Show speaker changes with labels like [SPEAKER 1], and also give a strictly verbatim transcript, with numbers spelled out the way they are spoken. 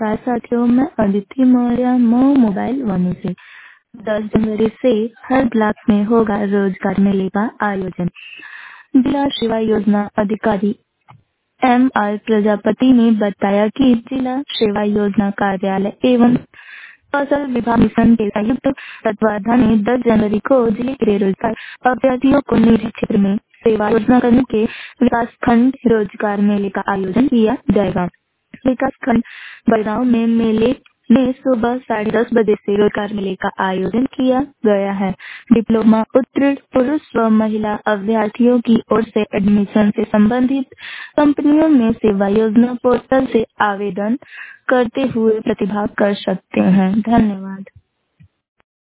[SPEAKER 1] नमस्कार साथियों, मैं अदिति मौर्य मऊ मोबाइल वाणी से। दस जनवरी से हर ब्लॉक में होगा रोजगार मेले का आयोजन। जिला सेवा योजना अधिकारी एम आर प्रजापति ने बताया कि जिला सेवा योजना कार्यालय एवं कौशल विभाग मिशन के संयुक्त तत्वाधान में दस जनवरी को जिले के रोजगार अभ्यर्थियों को निजी क्षेत्र में सेवा योजना करने के विकास खंड रोजगार मेले का आयोजन किया जाएगा। विकास खंड बड़गांव में मेले में सुबह साढ़े दस बजे से रोजगार मेले का आयोजन किया गया है। डिप्लोमा उत्तीर्ण पुरुष व महिला अभ्यर्थियों की ओर से एडमिशन से संबंधित कंपनियों में सेवा योजना पोर्टल से आवेदन करते हुए प्रतिभाग कर सकते हैं। धन्यवाद।